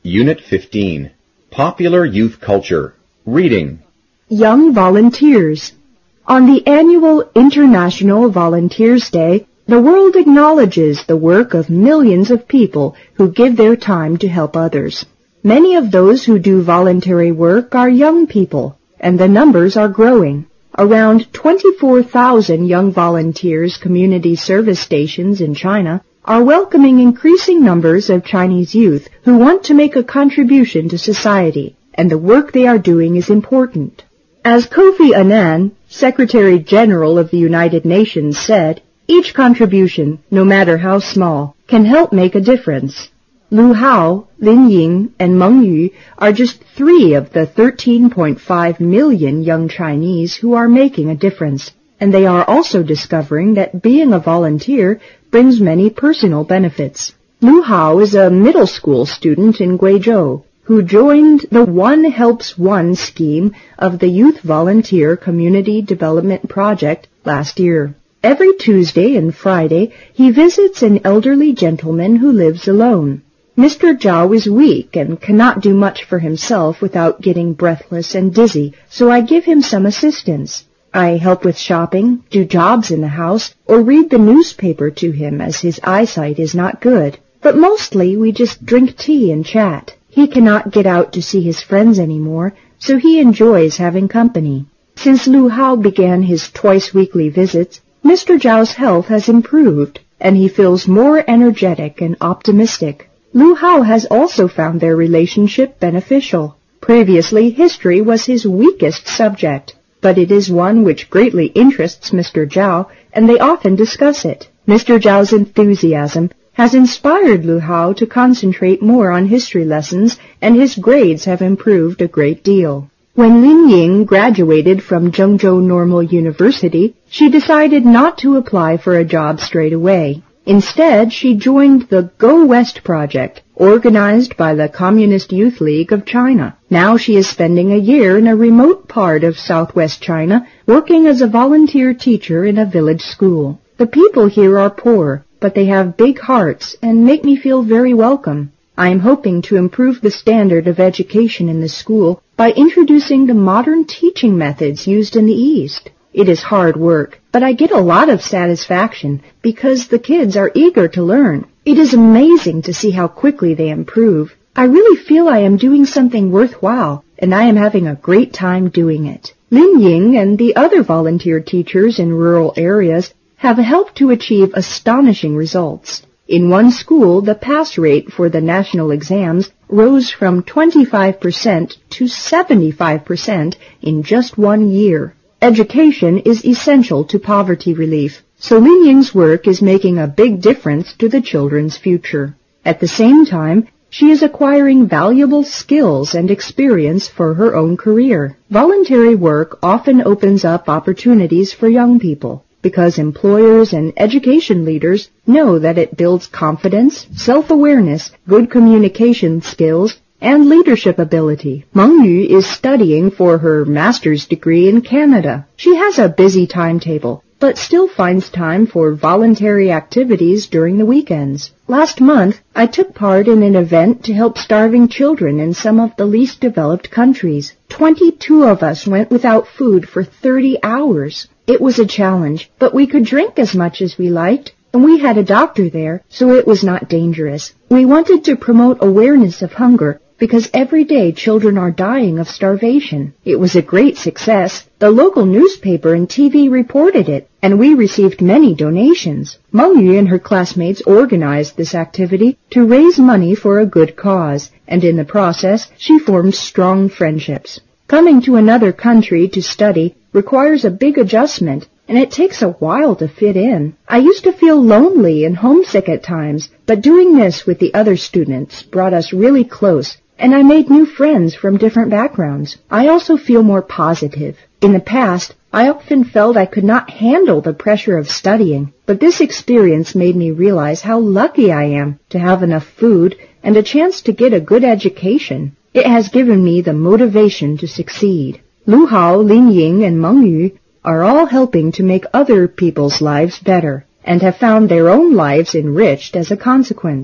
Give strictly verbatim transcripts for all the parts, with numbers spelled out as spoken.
Unit fifteen, Popular Youth Culture. Reading. Young Volunteers. On the annual International Volunteers Day, the world acknowledges the work of millions of people who give their time to help others. Many of those who do voluntary work are young people, and the numbers are growing. Around twenty-four thousand young volunteers community service stations in China are welcoming increasing numbers of Chinese youth who want to make a contribution to society, and the work they are doing is important. As Kofi Annan, Secretary General of the United Nations, said, each contribution, no matter how small, can help make a difference. Lu Hao, Lin Ying, and Meng Yu are just three of the thirteen point five million young Chinese who are making a difference, and they are also discovering that being a volunteer brings many personal benefits. Lu Hao is a middle school student in Guizhou who joined the One Helps One scheme of the Youth Volunteer Community Development Project last year. Every Tuesday and Friday, he visits an elderly gentleman who lives alone. Mister Zhao is weak and cannot do much for himself without getting breathless and dizzy, so I give him some assistance. I help with shopping, do jobs in the house, or read the newspaper to him as his eyesight is not good. But mostly we just drink tea and chat. He cannot get out to see his friends anymore, so he enjoys having company. Since Lu Hao began his twice-weekly visits, Mister Zhao's health has improved, and he feels more energetic and optimistic. Lu Hao has also found their relationship beneficial. Previously, history was his weakest subject, but it is one which greatly interests Mister Zhao, and they often discuss it. Mister Zhao's enthusiasm has inspired Lu Hao to concentrate more on history lessons, and his grades have improved a great deal. When Lin Ying graduated from Zhengzhou Normal University, she decided not to apply for a job straight away. Instead, she joined the Go West project, organized by the Communist Youth League of China. Now she is spending a year in a remote part of southwest China, working as a volunteer teacher in a village school. The people here are poor, but they have big hearts and make me feel very welcome. I am hoping to improve the standard of education in the school by introducing the modern teaching methods used in the East. It is hard work, but I get a lot of satisfaction because the kids are eager to learn. It is amazing to see how quickly they improve. I really feel I am doing something worthwhile, and I am having a great time doing it. Lin Ying and the other volunteer teachers in rural areas have helped to achieve astonishing results. In one school, the pass rate for the national exams rose from twenty-five percent to seventy-five percent in just one year. Education is essential to poverty relief, so Lin Ying's work is making a big difference to the children's future. At the same time, she is acquiring valuable skills and experience for her own career. Voluntary work often opens up opportunities for young people, because employers and education leaders know that it builds confidence, self-awareness, good communication skills, and leadership ability. Meng Yu is studying for her master's degree in Canada. She has a busy timetable, but still finds time for voluntary activities during the weekends. Last month, I took part in an event to help starving children in some of the least developed countries. Twenty-two of us went without food for thirty hours. It was a challenge, but we could drink as much as we liked, and we had a doctor there, so it was not dangerous. We wanted to promote awareness of hunger, because every day children are dying of starvation. It was a great success. The local newspaper and T V reported it, and we received many donations. Meng Yu and her classmates organized this activity to raise money for a good cause, and in the process, she formed strong friendships. Coming to another country to study requires a big adjustment, and it takes a while to fit in. I used to feel lonely and homesick at times, but doing this with the other students brought us really close, and I made new friends from different backgrounds. I also feel more positive. In the past, I often felt I could not handle the pressure of studying, but this experience made me realize how lucky I am to have enough food and a chance to get a good education. It has given me the motivation to succeed. Lu Hao, Lin Ying, and Meng Yu are all helping to make other people's lives better, and have found their own lives enriched as a consequence.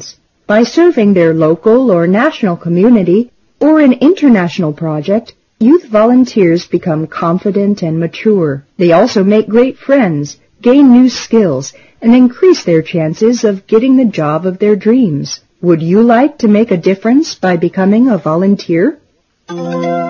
By serving their local or national community or an international project, youth volunteers become confident and mature. They also make great friends, gain new skills, and increase their chances of getting the job of their dreams. Would you like to make a difference by becoming a volunteer?